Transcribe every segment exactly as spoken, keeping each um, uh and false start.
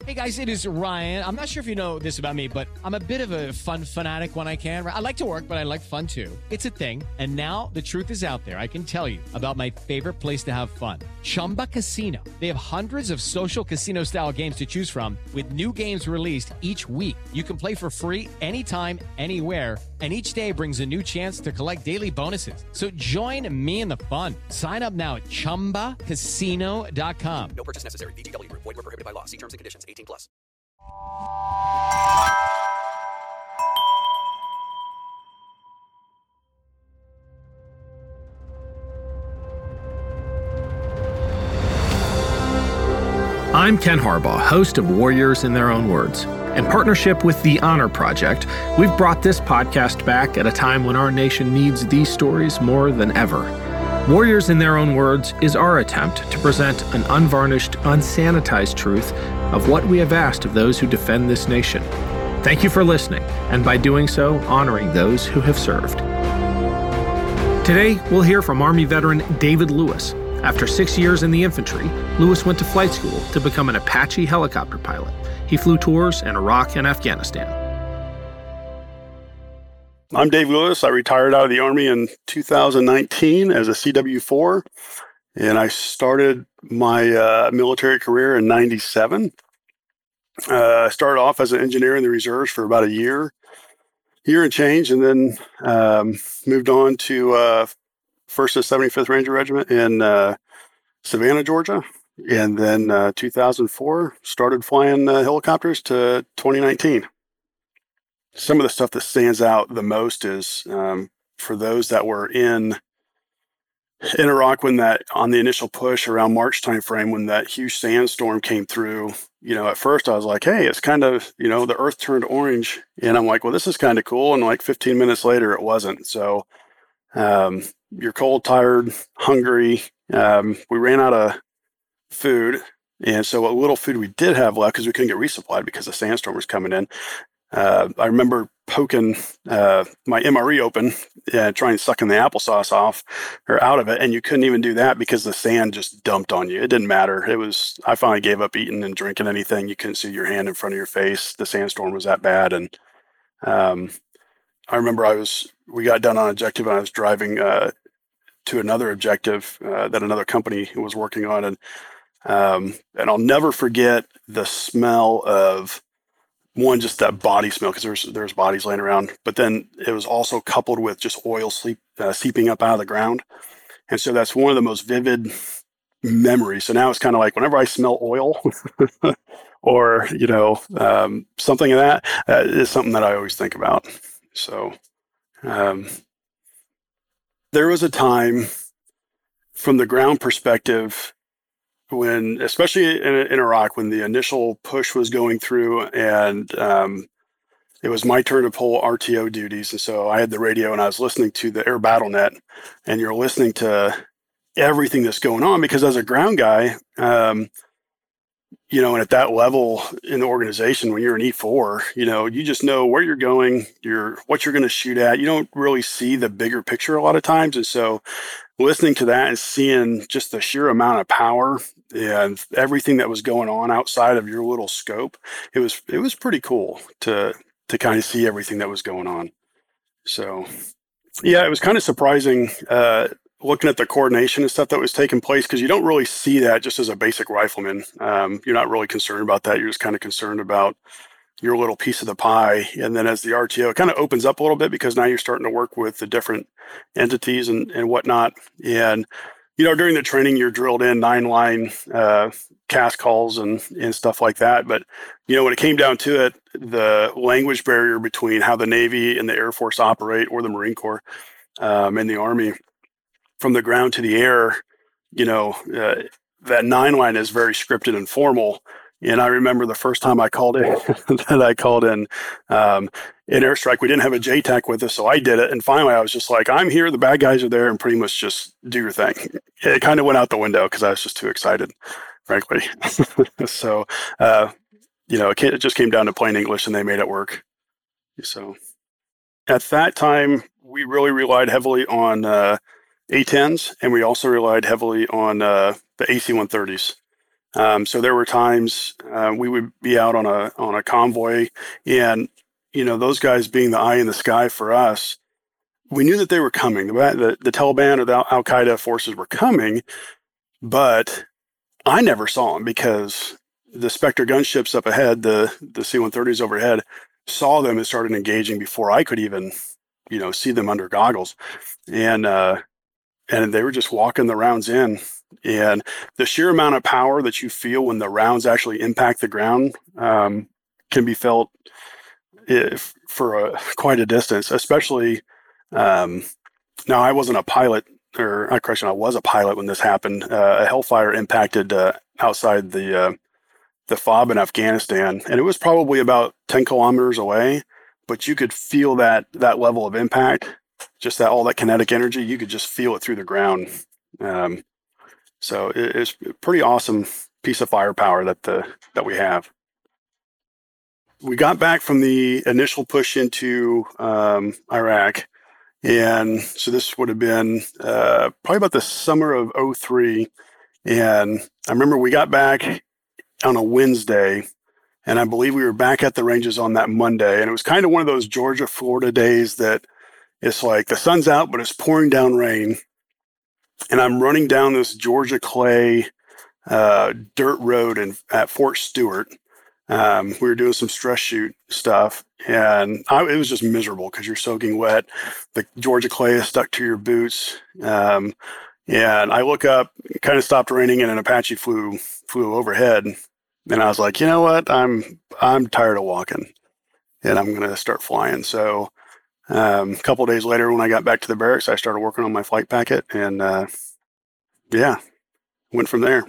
Hey guys, it is Ryan. I'm not sure if you know this about me, but I'm a bit of a fun fanatic when I can. I like to work, but I like fun too. It's a thing. And now the truth is out there. I can tell you about my favorite place to have fun. Chumba Casino. They have hundreds of social casino style games to choose from with new games released each week. You can play for free anytime, anywhere. And each day brings a new chance to collect daily bonuses. So join me in the fun. Sign up now at chumba casino dot com. No purchase necessary. V G W Group. Void where prohibited by law. See terms and conditions. eighteen plus. I'm Ken Harbaugh, host of Warriors in Their Own Words. In partnership with the Honor Project, we've brought this podcast back at a time when our nation needs these stories more than ever. Warriors in Their Own Words is our attempt to present an unvarnished, unsanitized truth of what we have asked of those who defend this nation. Thank you for listening, and by doing so, honoring those who have served. Today, we'll hear from Army veteran David Lewis. After six years in the infantry, Lewis went to flight school to become an Apache helicopter pilot. He flew tours in Iraq and Afghanistan. I'm Dave Lewis. I retired out of the Army in two thousand nineteen as a C W four, and I started my uh, military career in ninety-seven. Uh, I started off as an engineer in the reserves for about a year, year and change, and then um, moved on to uh, first and seventy-fifth Ranger Regiment in uh, Savannah, Georgia. And then uh, two thousand four, started flying uh, helicopters to twenty nineteen. Some of the stuff that stands out the most is um, for those that were in in Iraq when that on the initial push around March timeframe, when that huge sandstorm came through. You know, at first I was like, hey, it's kind of, you know, the earth turned orange. And I'm like, well, this is kind of cool. And like fifteen minutes later, it wasn't. So um, you're cold, tired, hungry. Um, we ran out of food. And so what little food we did have left, because we couldn't get resupplied because the sandstorm was coming in. Uh, I remember poking uh, my M R E open, uh, trying sucking the applesauce off or out of it. And you couldn't even do that because the sand just dumped on you. It didn't matter. It was, I finally gave up eating and drinking anything. You couldn't see your hand in front of your face. The sandstorm was that bad. And um, I remember I was, we got done on objective and I was driving uh, to another objective uh, that another company was working on. And Um, and I'll never forget the smell of one, just that body smell, because there's there's bodies laying around. But then it was also coupled with just oil sleep, uh, seeping up out of the ground. And so that's one of the most vivid memories. So now it's kind of like whenever I smell oil or, you know, um, something of that, uh, is something that I always think about. So um, there was a time from the ground perspective when, especially in, in Iraq, when the initial push was going through and um, it was my turn to pull R T O duties. And so I had the radio and I was listening to the Air Battle Net, and you're listening to everything that's going on because as a ground guy, um, you know, and at that level in the organization, when you're an E four, you know, you just know where you're going, you're what you're going to shoot at. You don't really see the bigger picture a lot of times. And so listening to that and seeing just the sheer amount of power and everything that was going on outside of your little scope, it was it was pretty cool to to kind of see everything that was going on. So, yeah, it was kind of surprising uh, looking at the coordination and stuff that was taking place, because you don't really see that just as a basic rifleman. Um, you're not really concerned about that. You're just kind of concerned about your little piece of the pie. And then as the R T O, it kind of opens up a little bit because now you're starting to work with the different entities and, and whatnot. And, you know, during the training, you're drilled in nine line uh, cast calls and, and stuff like that. But, you know, when it came down to it, the language barrier between how the Navy and the Air Force operate, or the Marine Corps um, and the Army, from the ground to the air, you know, uh, that nine line is very scripted and formal. And I remember the first time I called in, that I called in um, in airstrike, we didn't have a J TAC with us, so I did it. And finally, I was just like, I'm here, the bad guys are there, and pretty much just do your thing. It kind of went out the window because I was just too excited, frankly. so, uh, you know, it, it just came down to plain English, and they made it work. So at that time, we really relied heavily on uh, A tens, and we also relied heavily on uh, the A C one thirties. Um, so there were times uh, we would be out on a on a convoy, and you know those guys being the eye in the sky for us, we knew that they were coming. The the, the Taliban or the Al Qaeda forces were coming, but I never saw them because the Spectre gunships up ahead, the the C one thirties overhead, saw them and started engaging before I could even, you know, see them under goggles, and uh, and they were just walking the rounds in. And the sheer amount of power that you feel when the rounds actually impact the ground um, can be felt if, for a, quite a distance, especially um, now I wasn't a pilot, or not correction, I was a pilot when this happened. Uh, a Hellfire impacted uh, outside the uh, the FOB in Afghanistan, and it was probably about ten kilometers away, but you could feel that that level of impact, just that all that kinetic energy, you could just feel it through the ground. Um, So it, it's a pretty awesome piece of firepower that the that we have. We got back from the initial push into um, Iraq, and so this would have been uh, probably about the summer of oh three. And I remember we got back on a Wednesday, and I believe we were back at the ranges on that Monday. And it was kind of one of those Georgia, Florida days that it's like the sun's out, but it's pouring down rain. And I'm running down this Georgia clay uh, dirt road in, at Fort Stewart. Um, we were doing some stress shoot stuff, and I, it was just miserable because you're soaking wet. The Georgia clay is stuck to your boots. Um, and I look up, it kind of stopped raining, and an Apache flew flew overhead. And I was like, you know what? I'm I'm tired of walking, and I'm going to start flying. So Um, a couple of days later, when I got back to the barracks, I started working on my flight packet, and uh, yeah, went from there.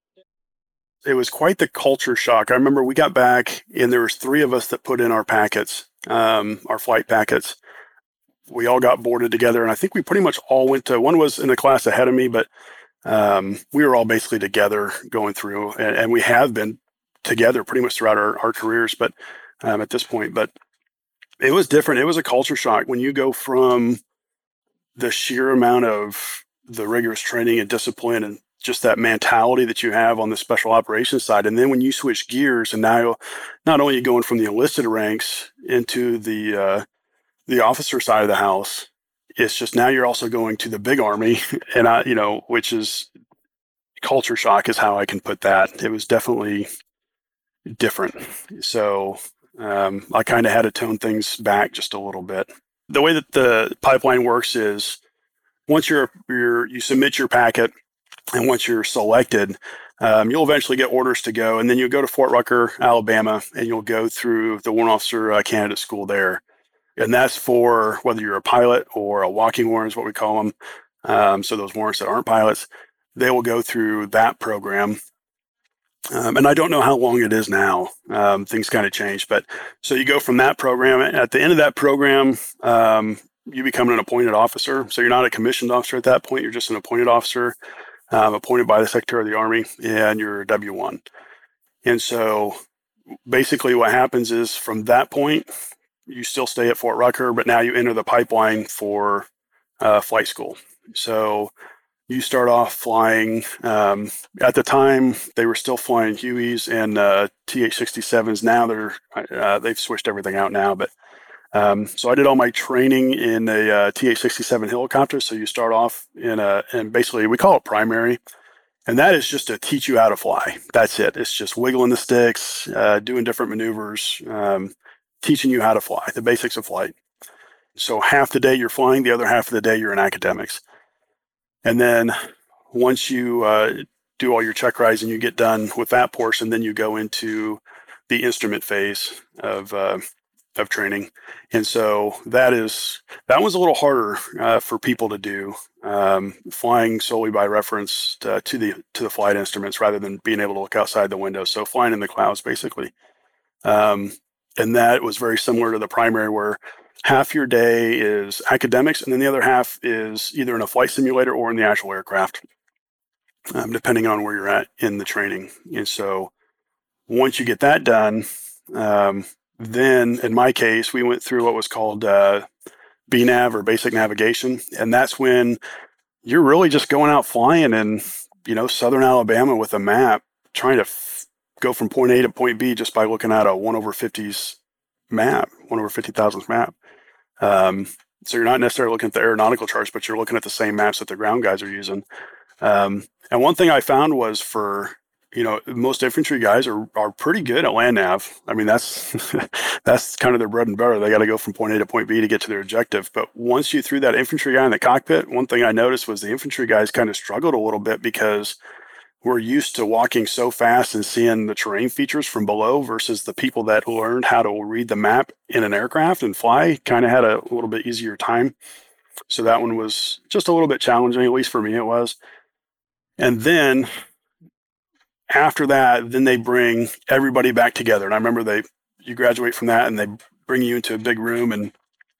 It was quite the culture shock. I remember we got back, and there was three of us that put in our packets, um, our flight packets. We all got boarded together, and I think we pretty much all went to. One was in the class ahead of me, but um, we were all basically together going through, and, and we have been together pretty much throughout our, our careers, but um, at this point, but. It was different. It was a culture shock when you go from the sheer amount of the rigorous training and discipline and just that mentality that you have on the special operations side. And then when you switch gears and now not only going from the enlisted ranks into the, uh, the officer side of the house, it's just now you're also going to the big army, and I, you know, which is culture shock is how I can put that. It was definitely different. So, Um, I kind of had to tone things back just a little bit. The way that the pipeline works is once you're, you're you submit your packet, and once you're selected, um, you'll eventually get orders to go, and then you'll go to Fort Rucker, Alabama, and you'll go through the Warrant Officer uh, Candidate School there. And that's for whether you're a pilot or a walking warrant is what we call them. Um, so those warrants that aren't pilots, they will go through that program. Um, and I don't know how long it is now. Um, things kind of change, but so you go from that program. At the end of that program, um, you become an appointed officer. So you're not a commissioned officer at that point. You're just an appointed officer, um, appointed by the Secretary of the Army, and you're W one. And so basically what happens is from that point, you still stay at Fort Rucker, but now you enter the pipeline for uh, flight school. So you start off flying, um, at the time, they were still flying Hueys and uh, T H sixty-sevens. Now they're, uh, they've switched everything out now. But um, so I did all my training in a uh, T H sixty-seven helicopter. So you start off in a, and basically we call it primary. And that is just to teach you how to fly. That's it. It's just wiggling the sticks, uh, doing different maneuvers, um, teaching you how to fly, the basics of flight. So half the day you're flying, the other half of the day you're in academics. And then once you uh, do all your check rides and you get done with that portion, then you go into the instrument phase of uh, of training. And so that is that was a little harder uh, for people to do, um, flying solely by reference to, to the to the flight instruments rather than being able to look outside the window. So flying in the clouds, basically. Um, and that was very similar to the primary, where half your day is academics, and then the other half is either in a flight simulator or in the actual aircraft, um, depending on where you're at in the training. And so once you get that done, um, then in my case, we went through what was called uh, B NAV, or basic navigation. And that's when you're really just going out flying in, you know, southern Alabama with a map, trying to f- go from point A to point B just by looking at a one over fifties map, one over fifty thousandth map. Um, so you're not necessarily looking at the aeronautical charts, but you're looking at the same maps that the ground guys are using. Um, and one thing I found was for, you know, most infantry guys are, are pretty good at land nav. I mean, that's, that's kind of their bread and butter. They got to go from point A to point B to get to their objective. But once you threw that infantry guy in the cockpit, one thing I noticed was the infantry guys kind of struggled a little bit because we're used to walking so fast and seeing the terrain features from below versus the people that learned how to read the map in an aircraft and fly kind of had a little bit easier time. So that one was just a little bit challenging, at least for me it was. And then after that, then they bring everybody back together. And I remember they, you graduate from that and they bring you into a big room, and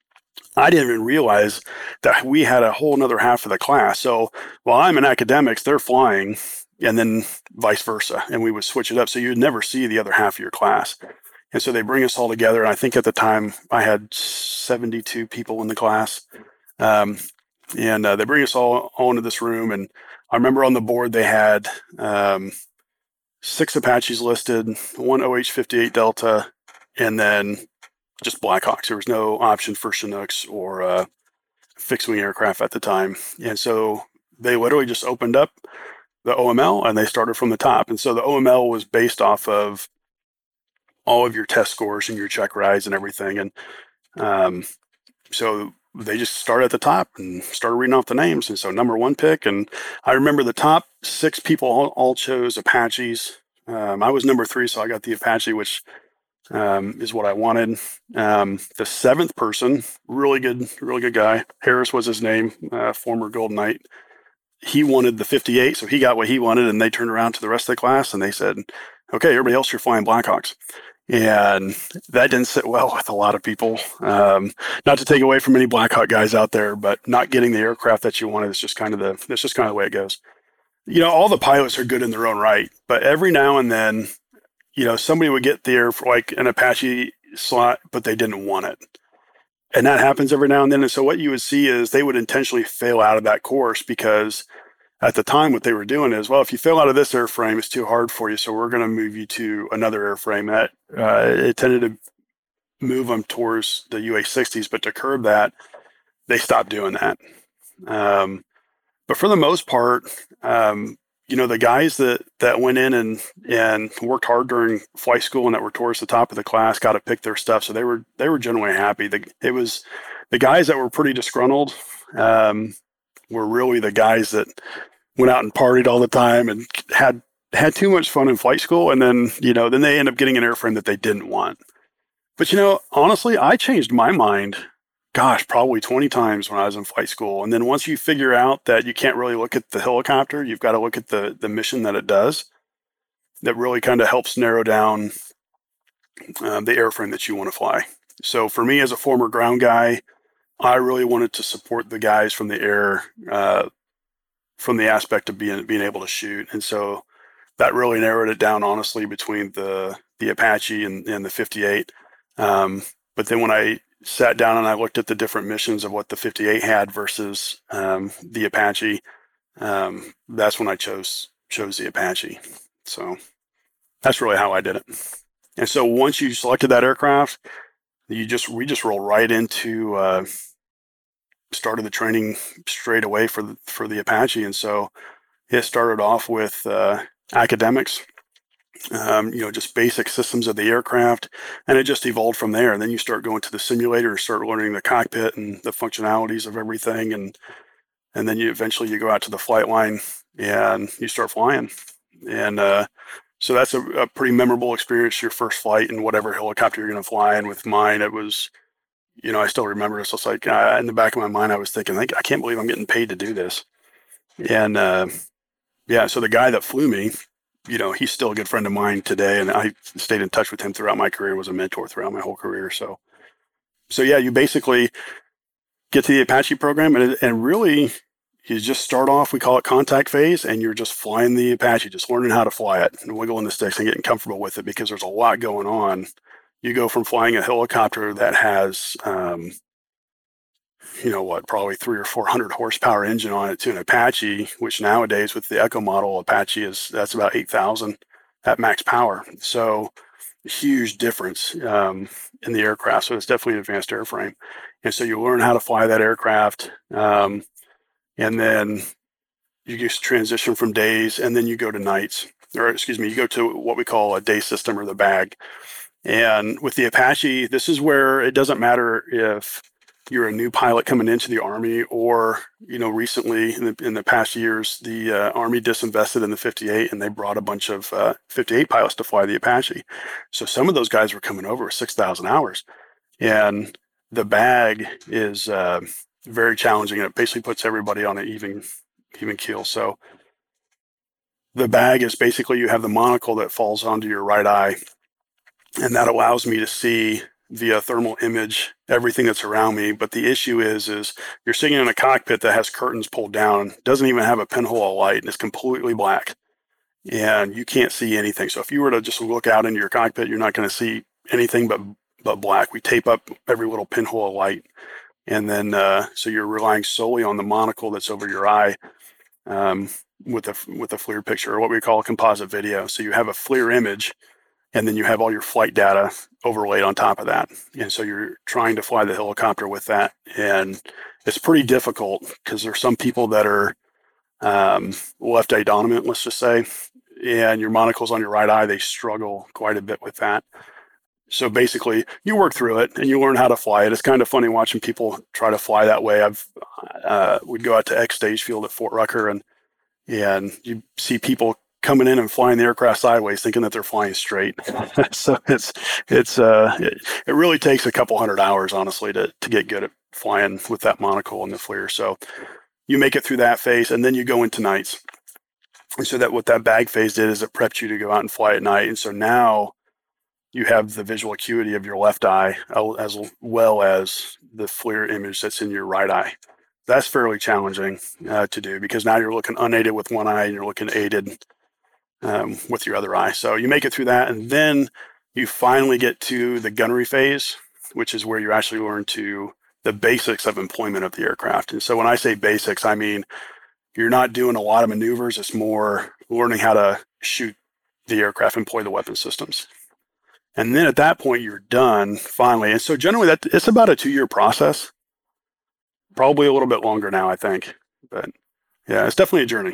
I didn't even realize that we had a whole nother half of the class. So while I'm in academics, they're flying, and then vice versa. And we would switch it up. So you'd never see the other half of your class. And so they bring us all together. And I think at the time I had seventy-two people in the class. Um, and uh, they bring us all, all into this room. And I remember on the board, they had um, six Apaches listed, one O H fifty-eight Delta, and then just Blackhawks. There was no option for Chinooks or uh, fixed wing aircraft at the time. And so they literally just opened up the O M L and they started from the top. And so the O M L was based off of all of your test scores and your check rides and everything. And um, so they just started at the top and started reading off the names. And so number one pick, and I remember the top six people all, all chose Apaches. Um, I was number three, so I got the Apache, which um, is what I wanted. Um, the seventh person, really good, really good guy. Harris was his name, uh, former Golden Knight. He wanted the fifty-eight, so he got what he wanted, and they turned around to the rest of the class and they said, okay, everybody else, you're flying Blackhawks. And that didn't sit well with a lot of people. Um, not to take away from any Blackhawk guys out there, but not getting the aircraft that you wanted is just kind of the, that's just kind of the way it goes. You know, all the pilots are good in their own right, but every now and then, you know, somebody would get there for like an Apache slot, but they didn't want it. And that happens every now and then. And so what you would see is they would intentionally fail out of that course because at the time what they were doing is, well, if you fail out of this airframe, it's too hard for you. So we're going to move you to another airframe. That uh, it tended to move them towards the U H sixties, but to curb that, they stopped doing that. Um, but for the most part, um, you know, the guys that, that went in and, and worked hard during flight school and that were towards the top of the class got to pick their stuff. So they were, they were generally happy. The, it was the guys that were pretty disgruntled, um, were really the guys that went out and partied all the time and had, had too much fun in flight school. And then, you know, then they end up getting an airframe that they didn't want. But, you know, honestly, I changed my mind, gosh, probably twenty times when I was in flight school. And then once you figure out that you can't really look at the helicopter, you've got to look at the the mission that it does. That really kind of helps narrow down uh, the airframe that you want to fly. So for me, as a former ground guy, I really wanted to support the guys from the air, uh, from the aspect of being being able to shoot. And so that really narrowed it down, honestly, between the the Apache and, and the fifty-eight. Um, but then when I sat down and I looked at the different missions of what the fifty-eight had versus um, the Apache, um, that's when I chose chose the Apache. So that's really how I did it. And so once you selected that aircraft, you just we just roll right into uh, started the training straight away for the, for the Apache. And so it started off with uh, academics. Um, you know, just basic systems of the aircraft, and it just evolved from there. And then you start going to the simulator and start learning the cockpit and the functionalities of everything. And, and then you eventually you go out to the flight line and you start flying. And, uh, so that's a, a pretty memorable experience, your first flight in whatever helicopter you're going to fly. And with mine, it was, you know, I still remember it. So it's like, uh, in the back of my mind, I was thinking, like, I can't believe I'm getting paid to do this. And, uh, yeah, so the guy that flew me, you know, he's still a good friend of mine today, and I stayed in touch with him throughout my career, was a mentor throughout my whole career. So, so yeah, you basically get to the Apache program, and, and really you just start off, we call it contact phase, and you're just flying the Apache, just learning how to fly it and wiggling the sticks and getting comfortable with it because there's a lot going on. You go from flying a helicopter that has, um, you know what, probably three or four hundred horsepower engine on it to an Apache, which nowadays with the Echo model, Apache is, that's about eight thousand. at max power. So huge difference um, in the aircraft. So it's definitely an advanced airframe. And so you learn how to fly that aircraft. Um, and then you just transition from days, and then you go to nights, or excuse me, you go to what we call a day system, or the bag. And with the Apache, this is where it doesn't matter if you're a new pilot coming into the Army, or, you know, recently in the, in the past years, the uh, Army disinvested in the fifty-eight, and they brought a bunch of uh, fifty-eight pilots to fly the Apache. So some of those guys were coming over with six thousand hours. And the bag is uh, very challenging, and it basically puts everybody on an even, even keel. So the bag is basically, you have the monocle that falls onto your right eye, and that allows me to see via thermal image everything that's around me. But the issue is, is you're sitting in a cockpit that has curtains pulled down, doesn't even have a pinhole of light, and it's completely black, and you can't see anything. So if you were to just look out into your cockpit, you're not going to see anything but but black. We tape up every little pinhole of light, and then uh, so you're relying solely on the monocle that's over your eye um, with a with a FLIR picture, or what we call a composite video. So you have a FLIR image, and then you have all your flight data overlaid on top of that. And so you're trying to fly the helicopter with that. And it's pretty difficult because there's some people that are um, left eye dominant, let's just say, and your monocle's on your right eye. They struggle quite a bit with that. So basically, you work through it and you learn how to fly it. It's kind of funny watching people try to fly that way. I've uh, we'd go out to X Stage Field at Fort Rucker, and and you see people coming in and flying the aircraft sideways, thinking that they're flying straight. So it's it's uh it, it really takes a couple hundred hours, honestly, to to get good at flying with that monocle and the FLIR. So you make it through that phase, and then you go into nights. And so that what that bag phase did is it prepped you to go out and fly at night. And so now you have the visual acuity of your left eye, as well as the FLIR image that's in your right eye. That's fairly challenging uh, to do, because now you're looking unaided with one eye and you're looking aided Um, with your other eye. So you make it through that, and then you finally get to the gunnery phase, which is where you actually learn to the basics of employment of the aircraft. And so when I say basics, I mean you're not doing a lot of maneuvers. It's more learning how to shoot the aircraft, employ the weapon systems. And then at that point, you're done finally. And so generally, that it's about a two-year process, probably a little bit longer now, I think. But yeah, it's definitely a journey.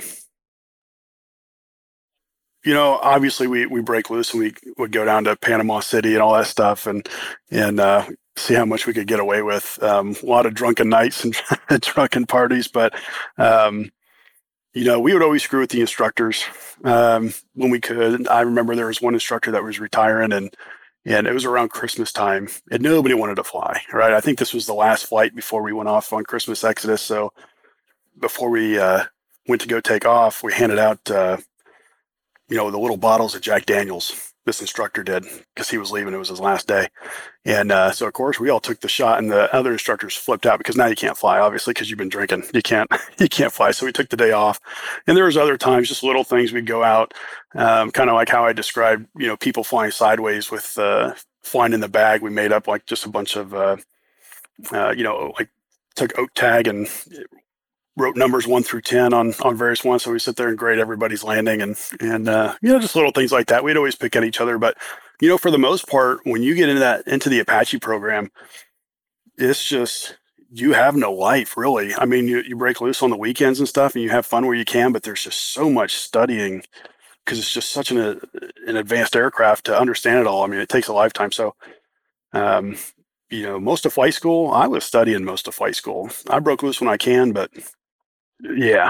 You know, obviously we we break loose and we would go down to Panama City and all that stuff, and and uh, see how much we could get away with. Um, a lot of drunken nights and drunken parties, but um, you know, we would always screw with the instructors um, when we could. I remember there was one instructor that was retiring, and and it was around Christmas time, and nobody wanted to fly. Right? I think this was the last flight before we went off on Christmas Exodus. So before we uh, went to go take off, we handed out. Uh, you know, the little bottles of Jack Daniels, this instructor did, because he was leaving. It was his last day. And uh, so, of course, we all took the shot, and the other instructors flipped out, because now you can't fly, obviously, because you've been drinking. You can't you can't fly. So we took the day off. And there was other times, just little things. We'd go out, um, kind of like how I described, you know, people flying sideways with uh, flying in the bag. We made up like just a bunch of, uh, uh, you know, like took oak tag and wrote numbers one through ten on, on various ones. So we sit there and grade everybody's landing, and, and, uh, you know, just little things like that. We'd always pick at each other, but, you know, for the most part, when you get into that, into the Apache program, it's just, you have no life really. I mean, you, you break loose on the weekends and stuff, and you have fun where you can, but there's just so much studying, because it's just such an, a, an advanced aircraft to understand it all. I mean, it takes a lifetime. So, um, you know, most of flight school, I was studying most of flight school. I broke loose when I can, but yeah.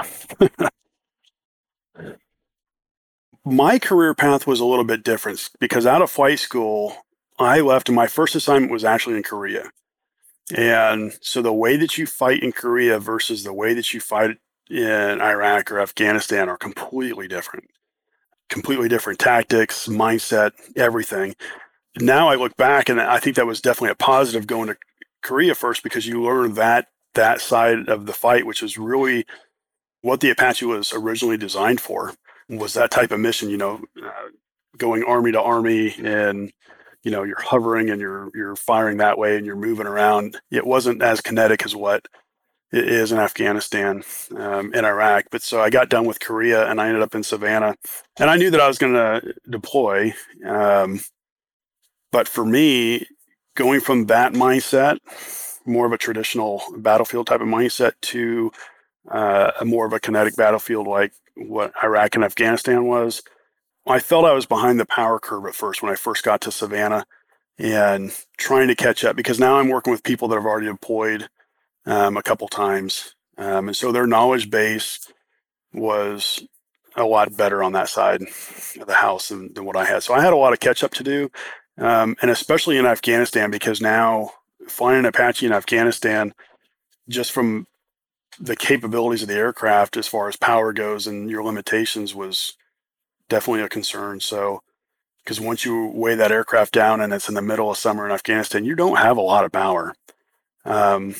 My career path was a little bit different, because out of flight school, I left, and my first assignment was actually in Korea. And so the way that you fight in Korea versus the way that you fight in Iraq or Afghanistan are completely different. Completely different tactics, mindset, everything. Now I look back, and I think that was definitely a positive going to Korea first, because you learn that that side of the fight, which is really what the Apache was originally designed for, was that type of mission, you know, uh, going army to army, and, you know, you're hovering and you're, you're firing that way and you're moving around. It wasn't as kinetic as what it is in Afghanistan, um, in Iraq. But so I got done with Korea and I ended up in Savannah, and I knew that I was going to deploy. Um, but for me, going from that mindset, more of a traditional battlefield type of mindset, to uh, a more of a kinetic battlefield like what Iraq and Afghanistan was, I felt I was behind the power curve at first when I first got to Savannah, and trying to catch up, because now I'm working with people that have already deployed um, a couple times. Um, and so their knowledge base was a lot better on that side of the house than, than what I had. So I had a lot of catch up to do. Um, and especially in Afghanistan, because now flying an Apache in Afghanistan, just from the capabilities of the aircraft as far as power goes and your limitations, was definitely a concern. So, because once you weigh that aircraft down and it's in the middle of summer in Afghanistan, you don't have a lot of power. Um,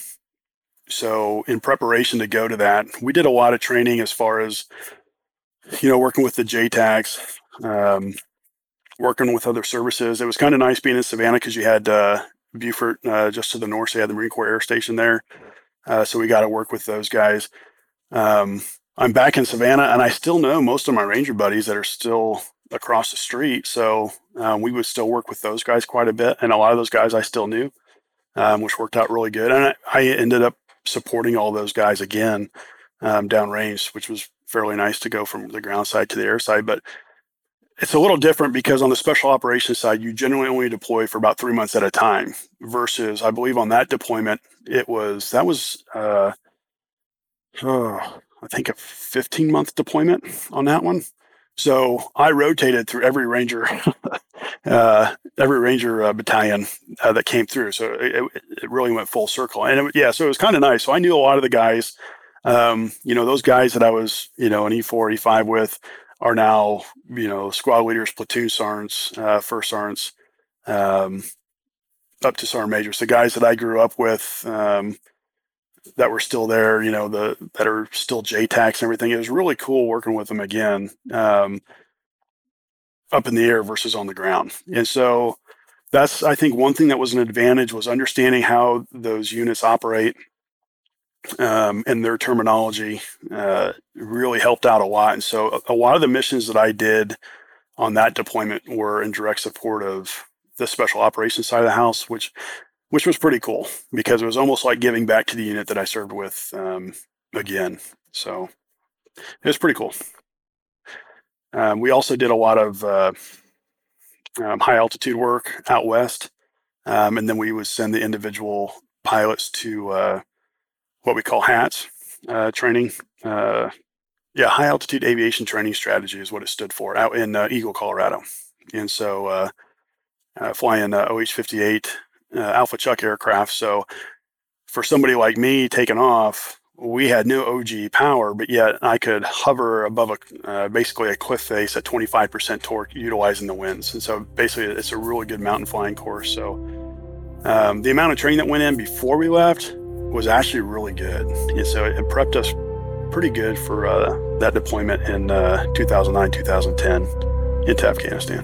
so in preparation to go to that, we did a lot of training as far as, you know, working with the J TACs, um, working with other services. It was kind of nice being in Savannah because you had uh, Beaufort uh, just to the north, so you had the Marine Corps Air Station there. Uh, so we got to work with those guys. Um, I'm back in Savannah, and I still know most of my Ranger buddies that are still across the street. So um, we would still work with those guys quite a bit. And a lot of those guys I still knew, um, which worked out really good. And I, I ended up supporting all those guys again um, downrange, which was fairly nice to go from the ground side to the air side. But it's a little different because on the special operations side, you generally only deploy for about three months at a time, versus I believe on that deployment, it was, that was, uh, oh, I think a fifteen month deployment on that one. So I rotated through every Ranger, uh, every Ranger uh, battalion uh, that came through. So it, it really went full circle. And it, yeah, so it was kind of nice. So I knew a lot of the guys, um, you know, those guys that I was, you know, an E four, E five with are now, you know, squad leaders, platoon sergeants, uh, first sergeants, um, up to sergeant majors. The guys that I grew up with, um, that were still there, you know, the that are still J TACs and everything. It was really cool working with them again, um, up in the air versus on the ground. And so that's, I think, one thing that was an advantage was understanding how those units operate, um, and their terminology uh, really helped out a lot. And so a, a lot of the missions that I did on that deployment were in direct support of the special operations side of the house, which which was pretty cool because it was almost like giving back to the unit that I served with um, again. So it was pretty cool. Um, we also did a lot of uh, um, high altitude work out west. Um, and then we would send the individual pilots to uh, what we call HATS uh, training. Uh, yeah, high altitude aviation training strategy is what it stood for, out in uh, Eagle, Colorado. And so uh, uh, flying uh, O H fifty-eight uh, Alpha Chuck aircraft. So for somebody like me taking off, we had no O G power, but yet I could hover above a uh, basically a cliff face at twenty-five percent torque utilizing the winds. And so basically it's a really good mountain flying course. So um, the amount of training that went in before we left was actually really good. And so it, it prepped us pretty good for uh, that deployment in uh, two thousand nine, two thousand ten into Afghanistan.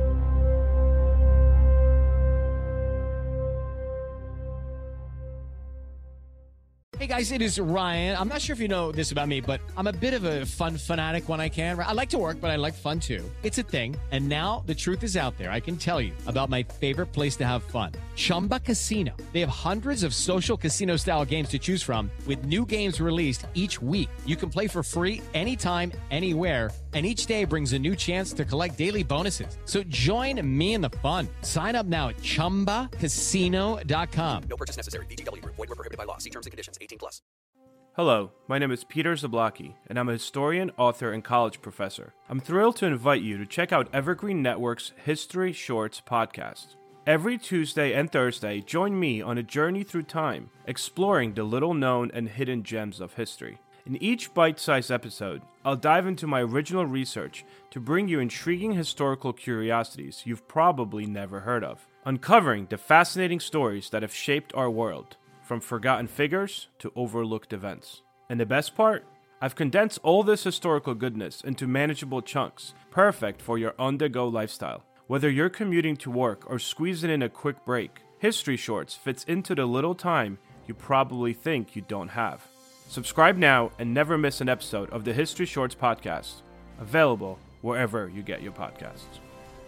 Hey guys, it is Ryan. I'm not sure if you know this about me, but I'm a bit of a fun fanatic when I can. I like to work, but I like fun too. It's a thing. And now the truth is out there. I can tell you about my favorite place to have fun. Chumba Casino. They have hundreds of social casino style games to choose from with new games released each week. You can play for free anytime, anywhere. And each day brings a new chance to collect daily bonuses. So join me in the fun. Sign up now at chumba casino dot com. No purchase necessary. V G W Group. Void where prohibited by law. See terms and conditions. eighteen plus. Hello, my name is Peter Zablocki, and I'm a historian, author, and college professor. I'm thrilled to invite you to check out Evergreen Network's History Shorts podcast. Every Tuesday and Thursday, join me on a journey through time, exploring the little-known and hidden gems of history. In each bite-sized episode, I'll dive into my original research to bring you intriguing historical curiosities you've probably never heard of, uncovering the fascinating stories that have shaped our world, from forgotten figures to overlooked events. And the best part? I've condensed all this historical goodness into manageable chunks, perfect for your on-the-go lifestyle. Whether you're commuting to work or squeezing in a quick break, History Shorts fits into the little time you probably think you don't have. Subscribe now and never miss an episode of the History Shorts podcast, available wherever you get your podcasts.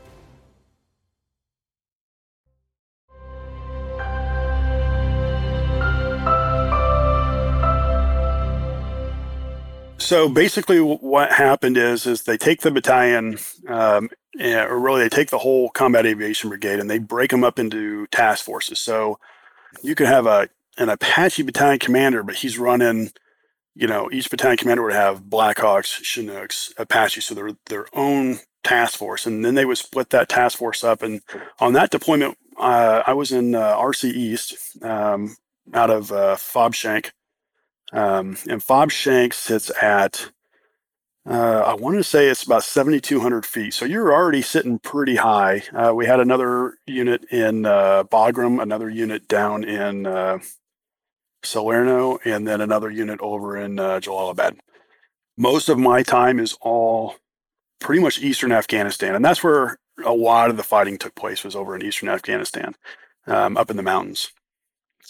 So basically what happened is, is they take the battalion, um, and, or really they take the whole combat aviation brigade and they break them up into task forces. So you could have a an Apache battalion commander, but he's running, you know, each battalion commander would have Blackhawks, Chinooks, Apache, so they're their own task force. And then they would split that task force up. And on that deployment, uh, I was in uh, R C East um, out of uh, Fob Shank. Um, and Fob Shank sits at, uh, I want to say it's about seventy-two hundred feet. So you're already sitting pretty high. Uh, we had another unit in uh, Bagram, another unit down in uh, Salerno, and then another unit over in uh, Jalalabad. Most of my time is all pretty much Eastern Afghanistan. And that's where a lot of the fighting took place, was over in Eastern Afghanistan, um, up in the mountains. So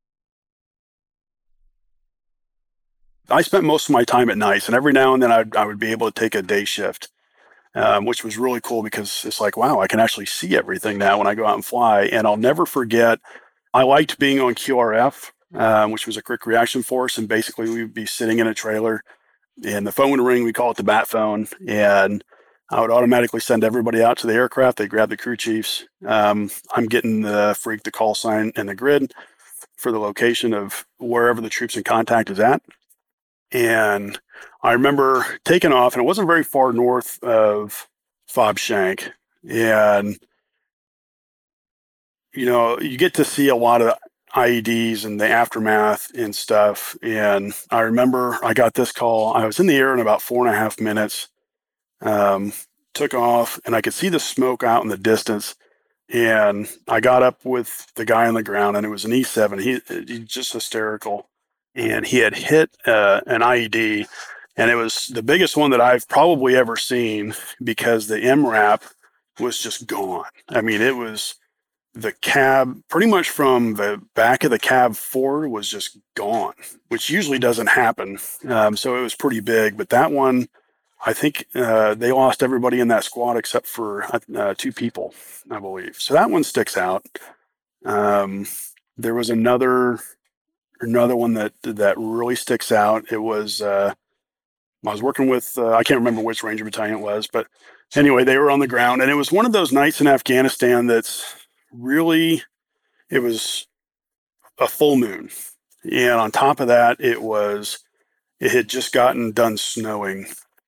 I spent most of my time at nights, and every now and then I'd, I would be able to take a day shift, um, which was really cool because it's like, wow, I can actually see everything now when I go out and fly. And I'll never forget, I liked being on Q R F, um, which was a quick reaction force. And basically we'd be sitting in a trailer and the phone would ring, we call it the bat phone. And I would automatically send everybody out to the aircraft. They grab the crew chiefs. Um, I'm getting the freak the call sign and the grid for the location of wherever the troops in contact is at. And I remember taking off, and it wasn't very far north of Fob Shank. And, you know, you get to see a lot of I E Ds and the aftermath and stuff. And I remember I got this call. I was in the air in about four and a half minutes, um, took off, and I could see the smoke out in the distance. And I got up with the guy on the ground, and it was an E seven. He, he's just hysterical. And he had hit uh, an I E D, and it was the biggest one that I've probably ever seen because the M RAP was just gone. I mean, it was the cab, pretty much from the back of the cab forward, was just gone, which usually doesn't happen. Um, so it was pretty big. But that one, I think uh, they lost everybody in that squad except for uh, two people, I believe. So that one sticks out. Um, there was another... Another one that that really sticks out. It was uh, I was working with uh, I can't remember which Ranger battalion it was, but anyway, they were on the ground, and it was one of those nights in Afghanistan that's really, it was a full moon, and on top of that, it was it had just gotten done snowing,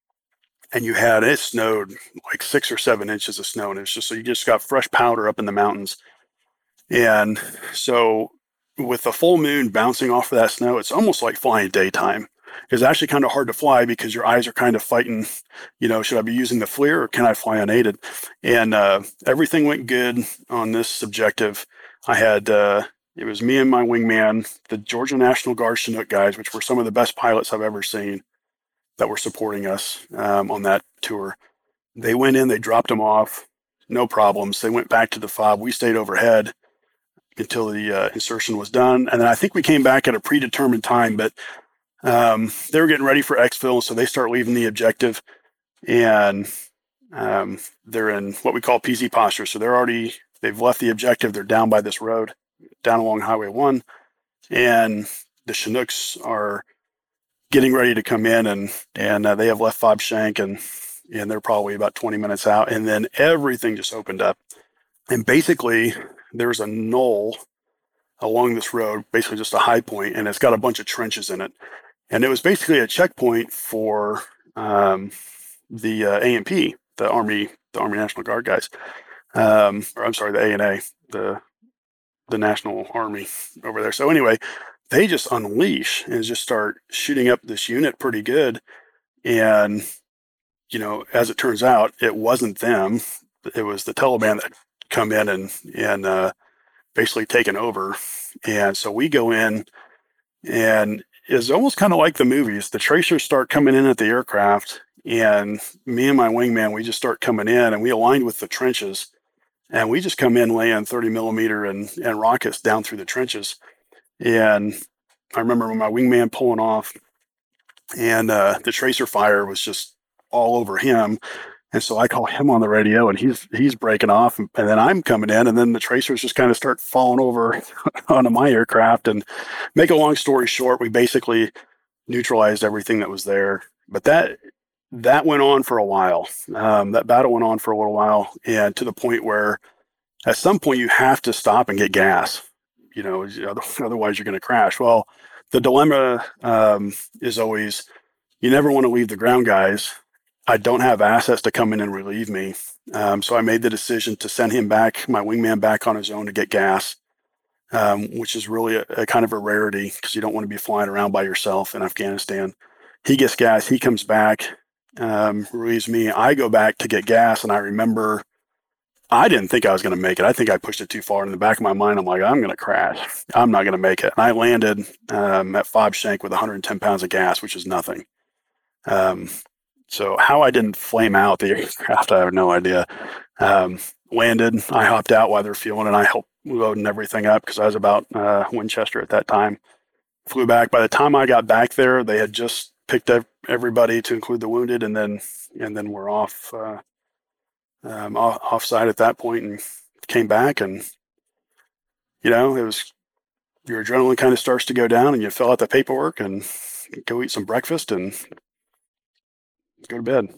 and you had it snowed like six or seven inches of snow, and it's just so you just got fresh powder up in the mountains, and so. With the full moon bouncing off of that snow, it's almost like flying daytime. It's actually kind of hard to fly because your eyes are kind of fighting, you know, should I be using the FLIR or can I fly unaided? And uh, everything went good on this objective. I had, uh, it was me and my wingman, the Georgia National Guard Chinook guys, which were some of the best pilots I've ever seen that were supporting us um, on that tour. They went in, they dropped them off, no problems. They went back to the fob. We stayed overhead until the uh, insertion was done. And then I think we came back at a predetermined time, but um, they were getting ready for exfil. So they start leaving the objective, and um, they're in what we call P Z posture. So they're already, they've left the objective. They're down by this road, down along Highway one. And the Chinooks are getting ready to come in, and, and uh, they have left Fob Shank, and, and they're probably about twenty minutes out. And then everything just opened up. And basically, there's a knoll along this road, basically just a high point, and it's got a bunch of trenches in it. And it was basically a checkpoint for um, the uh, A N P, the Army, the Army National Guard guys. Um, or I'm sorry, the A N A, the the National Army over there. So anyway, they just unleash and just start shooting up this unit pretty good. And, you know, as it turns out, it wasn't them. It was the Taliban that come in and, and uh, basically taken over. And so we go in, and it's almost kind of like the movies. The tracers start coming in at the aircraft, and me and my wingman, we just start coming in, and we aligned with the trenches, and we just come in laying thirty millimeter and, and rockets down through the trenches. And I remember when my wingman pulling off, and uh, the tracer fire was just all over him. And so I call him on the radio, and he's he's breaking off, and, and then I'm coming in, and then the tracers just kind of start falling over onto my aircraft. And make a long story short, we basically neutralized everything that was there. But that that went on for a while. Um, that battle went on for a little while, and to the point where at some point you have to stop and get gas. You know, otherwise you're going to crash. Well, the dilemma um, is always you never want to leave the ground guys. I don't have assets to come in and relieve me. Um, so I made the decision to send him back, my wingman back on his own to get gas, um, which is really a, a kind of a rarity because you don't want to be flying around by yourself in Afghanistan. He gets gas. He comes back, um, relieves me. I go back to get gas. And I remember I didn't think I was going to make it. I think I pushed it too far. In the back of my mind, I'm like, I'm going to crash. I'm not going to make it. And I landed um, at Fob Shank with one hundred ten pounds of gas, which is nothing. Um, So how I didn't flame out the aircraft, I have no idea. Um, landed, I hopped out while they're fueling, and I helped loading everything up because I was about uh, Winchester at that time. Flew back. By the time I got back there, they had just picked up everybody to include the wounded, and then and then we're off uh, um, off site at that point, and came back, and you know it was your adrenaline kind of starts to go down, and you fill out the paperwork and go eat some breakfast and go to bed.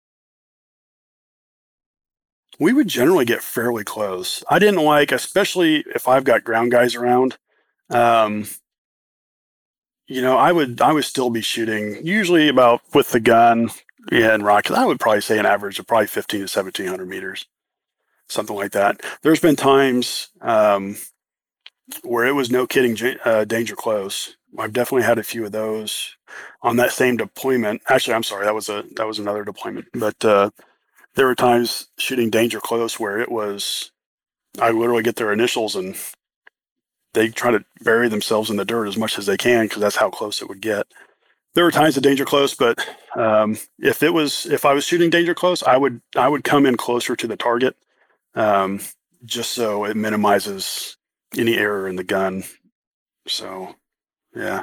We would generally get fairly close. I didn't like, especially if I've got ground guys around, um, you know, I would I would still be shooting usually about with the gun and rockets. I would probably say an average of probably fifteen to seventeen hundred meters, something like that. There's been times um, where it was no kidding uh, danger close. I've definitely had a few of those on that same deployment. Actually, I'm sorry, that was a that was another deployment. But uh, there were times shooting danger close where it was, I literally get their initials and they try to bury themselves in the dirt as much as they can because that's how close it would get. There were times of danger close, but um, if it was if I was shooting danger close, I would I would come in closer to the target, um, just so it minimizes any error in the gun. So. Yeah.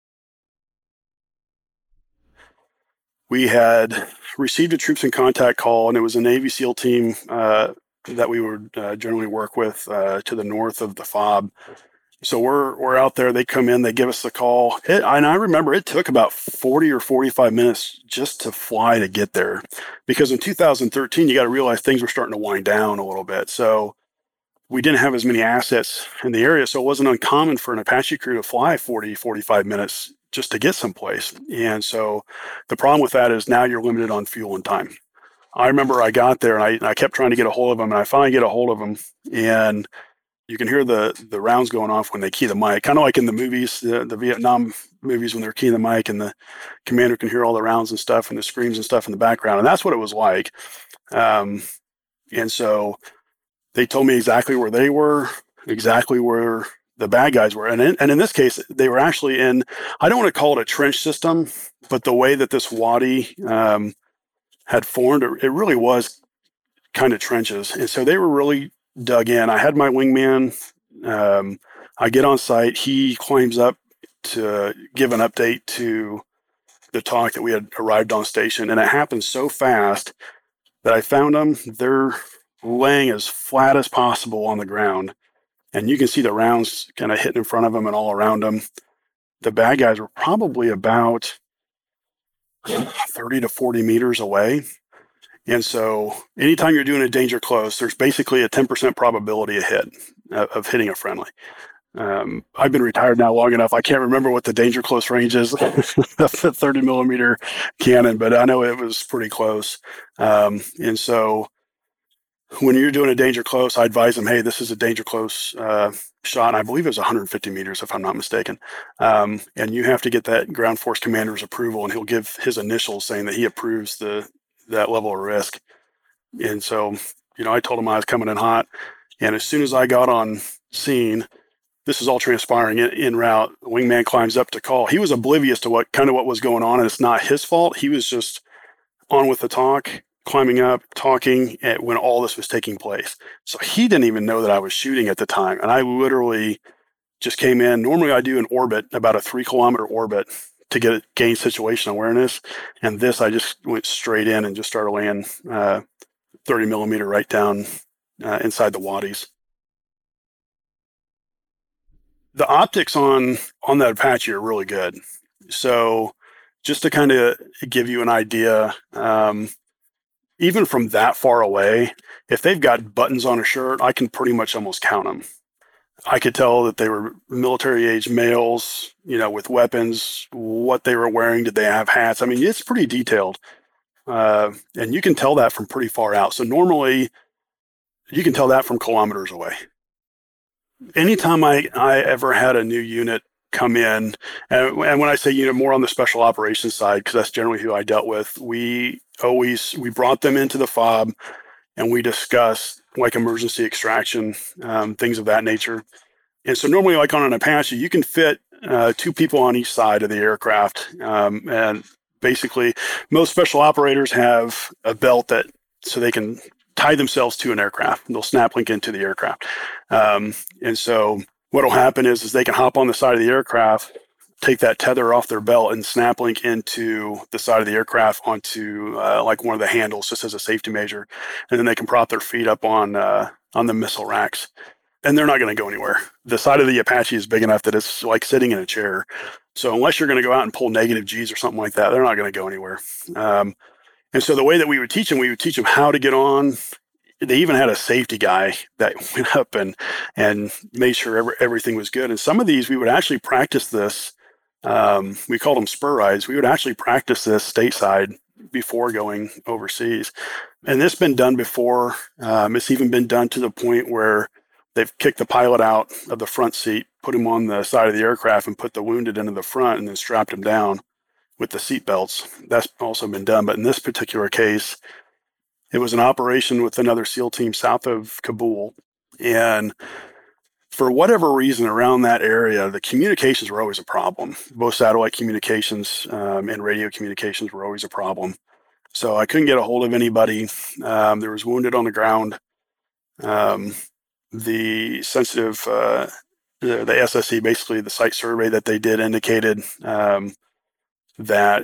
We had received a troops in contact call, and it was a Navy SEAL team uh, that we would uh, generally work with uh, to the north of the Fob. So we're we're out there. They come in, they give us the call. It, and I remember it took about forty or forty-five minutes just to fly to get there, because in two thousand thirteen, you got to realize things were starting to wind down a little bit. So we didn't have as many assets in the area, so it wasn't uncommon for an Apache crew to fly forty, forty-five minutes just to get someplace. And so the problem with that is now you're limited on fuel and time. I remember I got there and I, and I kept trying to get a hold of them, and I finally get a hold of them, and you can hear the the rounds going off when they key the mic, kind of like in the movies, the, the Vietnam movies when they're keying the mic and the commander can hear all the rounds and stuff and the screams and stuff in the background. And that's what it was like. Um, and so they told me exactly where they were, exactly where the bad guys were. And in, and in this case, they were actually in, I don't want to call it a trench system, but the way that this wadi um, had formed, it, it really was kind of trenches. And so they were really dug in. I had my wingman. Um, I get on site. He climbs up to give an update to the talk that we had arrived on station. And it happened so fast that I found them. They're laying as flat as possible on the ground, and you can see the rounds kind of hitting in front of them and all around them. The bad guys were probably about thirty to forty meters away. And so anytime you're doing a danger close, there's basically a ten percent probability of hit, of hitting a friendly. Um, I've been retired now long enough. I can't remember what the danger close range is of the thirty millimeter cannon, but I know it was pretty close. Um, and so when you're doing a danger close, I advise them, hey, this is a danger close uh, shot. And I believe it was one hundred fifty meters, if I'm not mistaken. Um, and you have to get that ground force commander's approval, and he'll give his initials saying that he approves the that level of risk. And so, you know, I told him I was coming in hot. And as soon as I got on scene, this is all transpiring in, in route. The wingman climbs up to call. He was oblivious to what kind of what was going on, and it's not his fault. He was just on with the talk, climbing up, talking at when all this was taking place. So he didn't even know that I was shooting at the time. And I literally just came in. Normally I do an orbit, about a three kilometer orbit to get gain situation awareness. And this, I just went straight in and just started laying uh, thirty millimeter right down uh, inside the wadis. The optics on, on that Apache are really good. So just to kind of give you an idea, um, even from that far away, if they've got buttons on a shirt, I can pretty much almost count them. I could tell that they were military age males, you know, with weapons, what they were wearing. Did they have hats? I mean, it's pretty detailed. Uh, and you can tell that from pretty far out. So normally you can tell that from kilometers away. Anytime I, I ever had a new unit come in, and, and when I say unit, more on the special operations side, because that's generally who I dealt with, we always, we brought them into the fob and we discussed like emergency extraction, um, things of that nature. And so normally like on an Apache, you can fit uh, two people on each side of the aircraft. Um, and basically most special operators have a belt that, so they can tie themselves to an aircraft and they'll snap link into the aircraft. Um, and so what will happen is, is they can hop on the side of the aircraft, take that tether off their belt and snap link into the side of the aircraft onto uh, like one of the handles just as a safety measure. And then they can prop their feet up on, uh, on the missile racks and they're not going to go anywhere. The side of the Apache is big enough that it's like sitting in a chair. So unless you're going to go out and pull negative G's or something like that, they're not going to go anywhere. Um, and so the way that we would teach them, we would teach them how to get on. They even had a safety guy that went up and, and made sure every, everything was good. And some of these, we would actually practice this. Um, we called them spur rides. We would actually practice this stateside before going overseas. And this has been done before. Um, it's even been done to the point where they've kicked the pilot out of the front seat, put him on the side of the aircraft and put the wounded into the front and then strapped him down with the seat belts. That's also been done. But in this particular case, it was an operation with another SEAL team south of Kabul. And for whatever reason around that area, the communications were always a problem. Both satellite communications um, and radio communications were always a problem. So I couldn't get a hold of anybody. Um, there was wounded on the ground. Um, the sensitive, uh, the, the S S E, basically the site survey that they did indicated um, that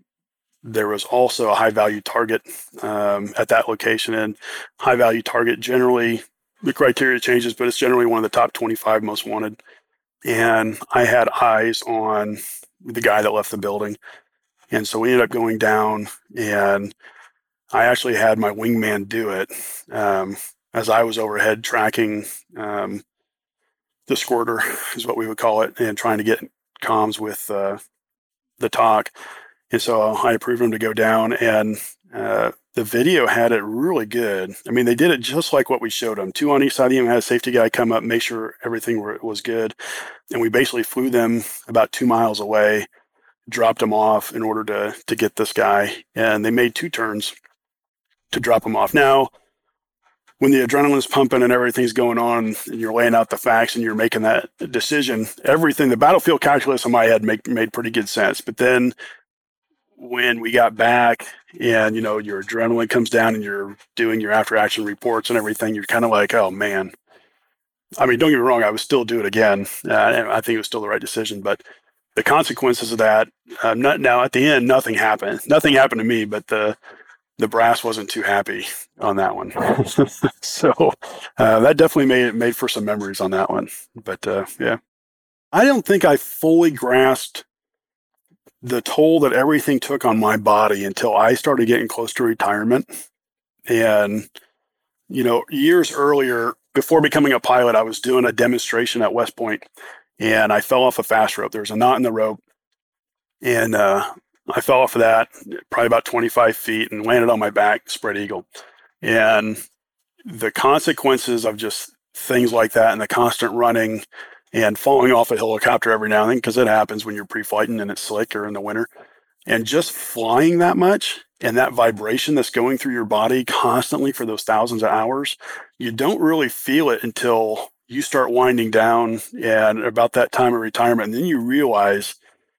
there was also a high value target um, at that location. And high value target generally, the criteria changes, but it's generally one of the top twenty-five most wanted. And I had eyes on the guy that left the building. And so we ended up going down and I actually had my wingman do it um, as I was overhead tracking um, the squirter is what we would call it, and trying to get comms with uh, the talk. And so I approved him to go down, and uh, the video had it really good. I mean, they did it just like what we showed them. Two on each side of him, had a safety guy come up, make sure everything were, was good. And we basically flew them about two miles away, dropped them off in order to, to get this guy. And they made two turns to drop him off. Now, when the adrenaline's pumping and everything's going on and you're laying out the facts and you're making that decision, everything, the battlefield calculus in my head make, made pretty good sense. But then when we got back and, you know, your adrenaline comes down and you're doing your after action reports and everything, you're kind of like, oh man. I mean, don't get me wrong, I would still do it again. Uh, I think it was still the right decision, but the consequences of that, uh, not, now at the end, nothing happened. Nothing happened to me, but the, the brass wasn't too happy on that one. So uh, that definitely made made for some memories on that one. But uh, yeah, I don't think I fully grasped the toll that everything took on my body until I started getting close to retirement. And, you know, years earlier, before becoming a pilot, I was doing a demonstration at West Point and I fell off a fast rope. There was a knot in the rope and uh, I fell off of that probably about twenty-five feet and landed on my back, spread eagle. And the consequences of just things like that and the constant running and falling off a helicopter every now and then, because it happens when you're pre-flighting and it's slick or in the winter, and just flying that much and that vibration that's going through your body constantly for those thousands of hours, you don't really feel it until you start winding down and about that time of retirement. And then you realize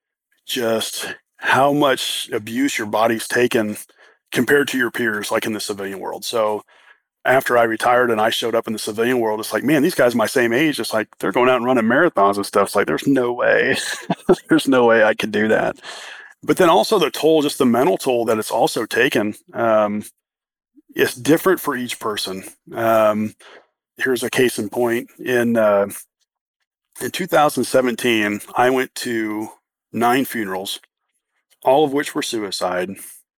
just how much abuse your body's taken compared to your peers, like in the civilian world. So after I retired and I showed up in the civilian world, it's like, man, these guys my same age, it's like they're going out and running marathons and stuff. It's like, there's no way, there's no way I could do that. But then also the toll, just the mental toll that it's also taken, um, it's different for each person. Um, here's a case in point. In uh, in two thousand seventeen, I went to nine funerals, all of which were suicide.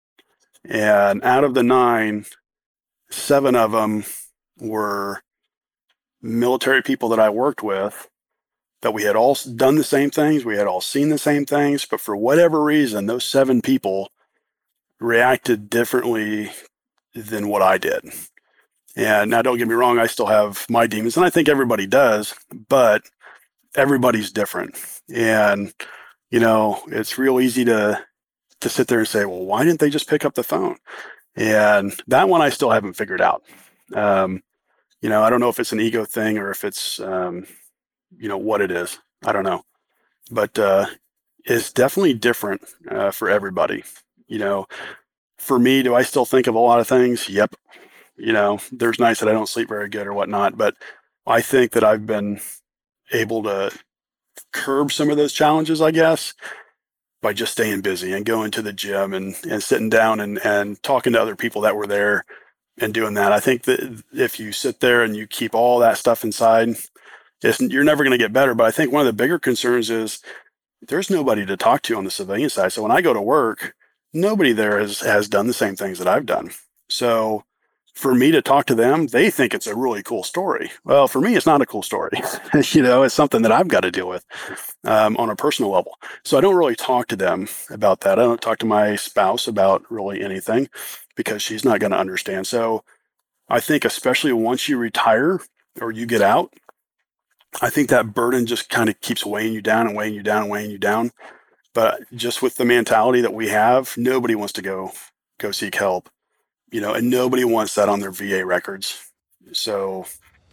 And out of the nine, seven of them were military people that I worked with, that we had all done the same things. We had all seen the same things, but for whatever reason, those seven people reacted differently than what I did. And now don't get me wrong, I still have my demons, and I think everybody does, but everybody's different. And, you know, it's real easy to, to sit there and say, well, why didn't they just pick up the phone? And that one I still haven't figured out. Um, you know, I don't know if it's an ego thing or if it's, um, you know, what it is. I don't know. But uh, it's definitely different uh, for everybody. You know, for me, do I still think of a lot of things? Yep. You know, there's nights that I don't sleep very good or whatnot, but I think that I've been able to curb some of those challenges, I guess, by just staying busy and going to the gym and, and sitting down and, and talking to other people that were there and doing that. I think that if you sit there and you keep all that stuff inside, it's, you're never going to get better. But I think one of the bigger concerns is there's nobody to talk to on the civilian side. So when I go to work, nobody there has, has done the same things that I've done. So for me to talk to them, they think it's a really cool story. Well, for me, it's not a cool story. You know, it's something that I've got to deal with um, on a personal level. So I don't really talk to them about that. I don't talk to my spouse about really anything because she's not going to understand. So I think especially once you retire or you get out, I think that burden just kind of keeps weighing you down and weighing you down and weighing you down. But just with the mentality that we have, nobody wants to go go seek help, you know, and nobody wants that on their V A records. So,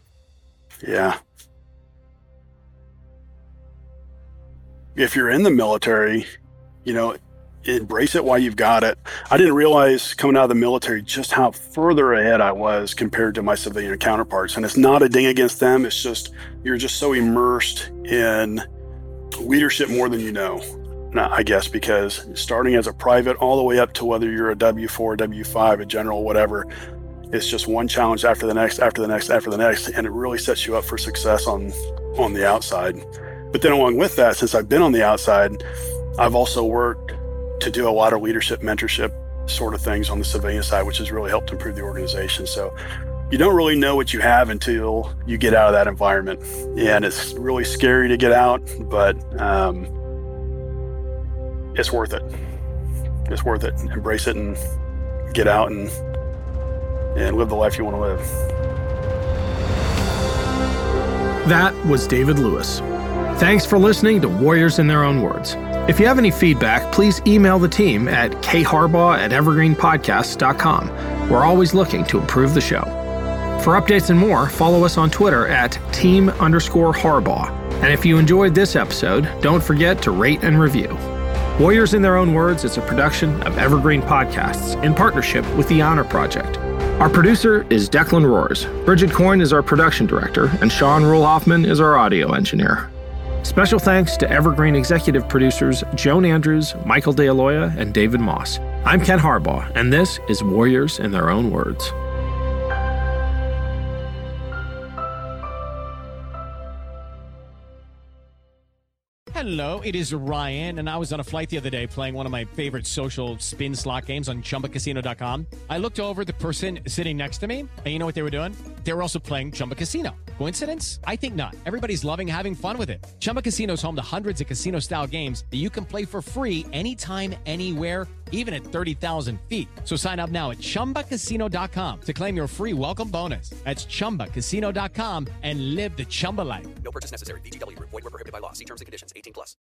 yeah. If you're in the military, you know, embrace it while you've got it. I didn't realize coming out of the military just how further ahead I was compared to my civilian counterparts. And it's not a ding against them. It's just, you're just so immersed in leadership more than you know. I guess because starting as a private all the way up to whether you're a W four, W five, a general, whatever, it's just one challenge after the next, after the next, after the next. And it really sets you up for success on, on the outside. But then along with that, since I've been on the outside, I've also worked to do a lot of leadership, mentorship sort of things on the civilian side, which has really helped improve the organization. So you don't really know what you have until you get out of that environment. And it's really scary to get out, but um, it's worth it. It's worth it. Embrace it and get out and and live the life you want to live. That was David Lewis. Thanks for listening to Warriors in Their Own Words. If you have any feedback, please email the team at kharbaugh at evergreen podcasts dot com. We're always looking to improve the show. For updates and more, follow us on Twitter at team underscore Harbaugh. And if you enjoyed this episode, don't forget to rate and review. Warriors in Their Own Words is a production of Evergreen Podcasts in partnership with The Honor Project. Our producer is Declan Roars. Bridget Coyne is our production director, and Sean Rule-Hoffman is our audio engineer. Special thanks to Evergreen executive producers Joan Andrews, Michael DeAloia, and David Moss. I'm Ken Harbaugh, and this is Warriors in Their Own Words. Hello, it is Ryan, and I was on a flight the other day playing one of my favorite social spin slot games on Chumba Casino dot com. I looked over at the person sitting next to me, and you know what they were doing? They were also playing Chumba Casino. Coincidence? I think not. Everybody's loving having fun with it. Chumba Casino is home to hundreds of casino-style games that you can play for free anytime, anywhere, even at thirty thousand feet. So sign up now at Chumba Casino dot com to claim your free welcome bonus. That's Chumba Casino dot com and live the Chumba life. No purchase necessary. V G W. Void where prohibited by law. See terms and conditions. eighteen plus.